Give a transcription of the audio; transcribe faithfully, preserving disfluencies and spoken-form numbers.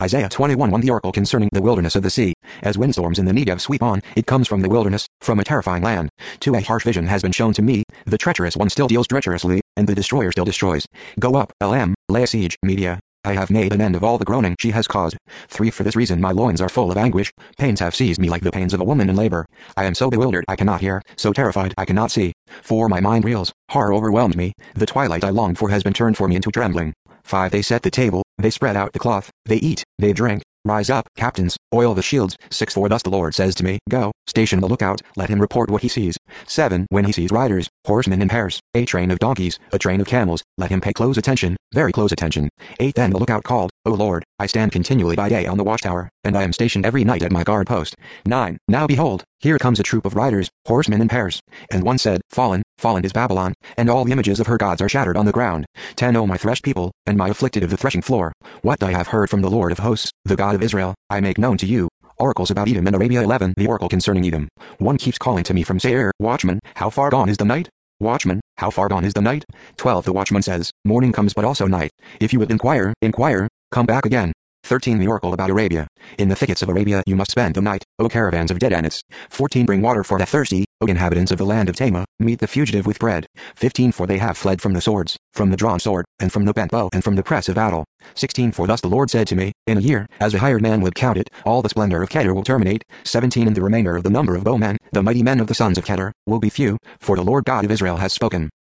Isaiah twenty-one one The oracle concerning the wilderness of the sea. As windstorms in the Negev sweep on, it comes from the wilderness, from a terrifying land. To a harsh vision has been shown to me, the treacherous one still deals treacherously, and the destroyer still destroys. Go up, Elam, lay a siege, Media. I have made an end of all the groaning she has caused. three For this reason my loins are full of anguish, pains have seized me like the pains of a woman in labor. I am so bewildered I cannot hear, so terrified I cannot see. four My mind reels, horror overwhelmed me, the twilight I longed for has been turned for me into trembling. five They set the table, they spread out the cloth, they eat, they drink. Rise up, captains, oil the shields. six For thus the Lord says to me, Go, station the lookout, let him report what he sees. seven When he sees riders, horsemen in pairs, a train of donkeys, a train of camels, let him pay close attention, very close attention. eight Then the lookout called, O Lord, I stand continually by day on the watchtower, and I am stationed every night at my guard post. nine Now behold, here comes a troop of riders, horsemen in pairs. And one said, Fallen, fallen is Babylon, and all the images of her gods are shattered on the ground. ten O my threshed people, and my afflicted of the threshing floor, what I have heard from the Lord of hosts, the God of Israel, I make known to you. Oracles about Edom and Arabia. eleven The oracle concerning Edom. One keeps calling to me from Seir, Watchman, how far gone is the night? Watchman, how far gone is the night? twelve The watchman says, Morning comes but also night. If you would inquire, inquire, come back again. thirteen The oracle about Arabia. In the thickets of Arabia you must spend the night, O caravans of Dedanites. fourteen Bring water for the thirsty, O inhabitants of the land of Tema, meet the fugitive with bread. fifteen For they have fled from the swords, from the drawn sword, and from the bent bow, and from the press of battle. sixteen For thus the Lord said to me, In a year, as a hired man would count it, all the splendor of Kedar will terminate. seventeen And the remainder of the number of bowmen, the mighty men of the sons of Kedar, will be few, for the Lord God of Israel has spoken.